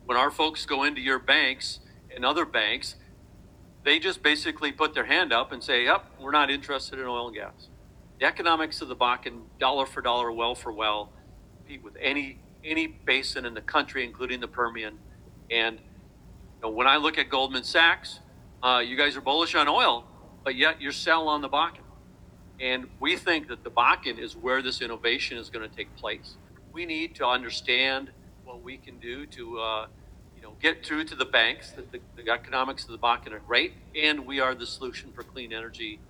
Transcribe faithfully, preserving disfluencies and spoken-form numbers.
when our folks go into your banks and other banks, they just basically put their hand up and say, yep, we're not interested in oil and gas. The economics of the Bakken, dollar for dollar, well for well, compete with any any basin in the country, including the Permian. And you know, when I look at Goldman Sachs, uh, you guys are bullish on oil, but yet you're sell on the Bakken. And we think that the Bakken is where this innovation is going to take place. We need to understand what we can do to, uh, you know, get through to the banks that the, the economics of the Bakken are great, and we are the solution for clean energy